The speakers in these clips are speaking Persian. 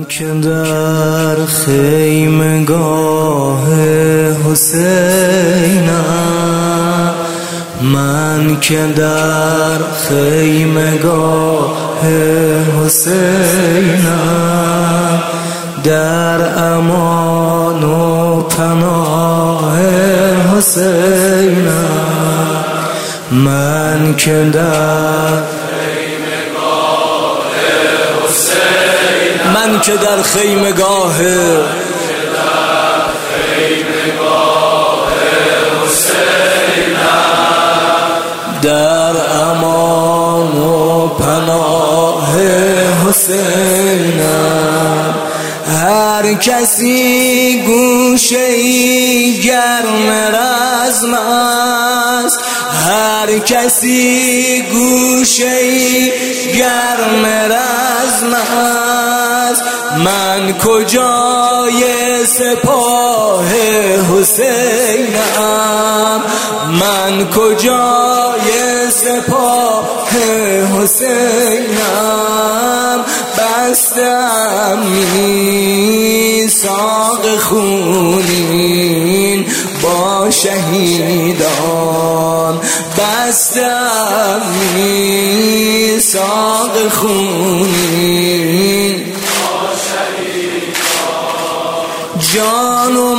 که در خیمگاه حسینم، من که در خیمگاه حسینم، در امان و پناه حسینم، من که در من که در خیمگاه حسینم، در امان و پناه حسینم. هر کسی گوشه‌ای گرم رزم است، هر کسی گوشه‌ای گرم رزم است، من کجای سپاه حسینم، من کجای سپاه حسینم. بستم میثاق خونین با شهیدان، بستم میثاق خونین با شهیدان. جان و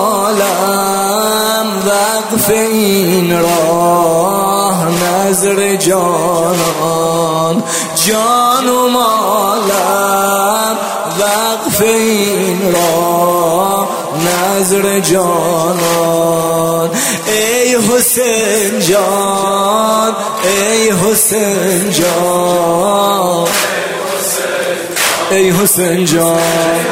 مالم وقف این راه نذر جانان، جان و مالم وقف این راه نذر جانان. ای حسین جان، ای حسین جان، ای حسین جان،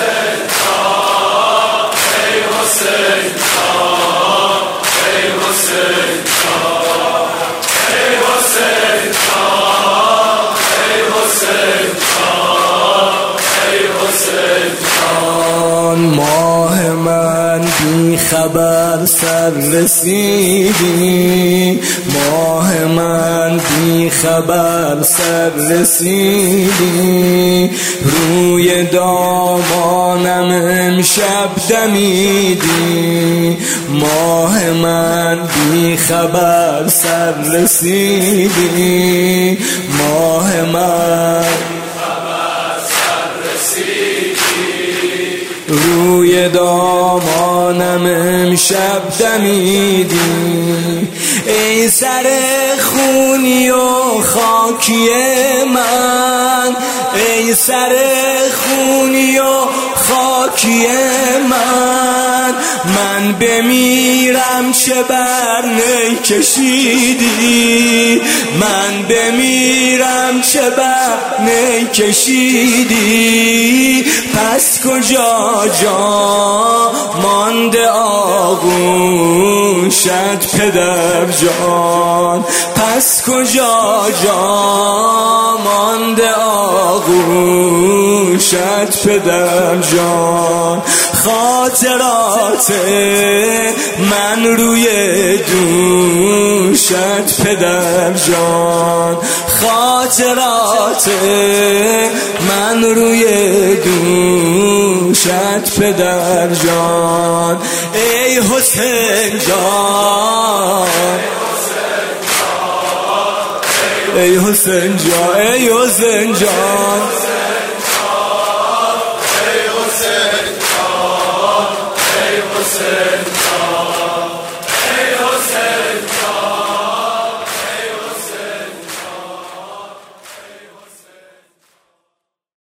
ماه من بی خبر سر رسیدی، ماه من بی خبر سر رسیدی، روی دامانم امشب دمیدی، ماه من بی خبر سر رسیدی، ماه من روی دامانم امشب دمیدی. ای سر خونی و خاکی من، ای سر خونی و خاکی من، من بمیرم چه بر نی کشیدی، من بمیرم چه بر نی کشیدی. پس کجا جا مانده آغوشت پدر جان، پس کجا جا مانده آغوشت پدر جان. خاطرات من روی دوشت پدر جان، خاطرات من روی دوشت پدر جان. ای حسین جان، ای حسین جان، ای حسین جان، ای حسین جان.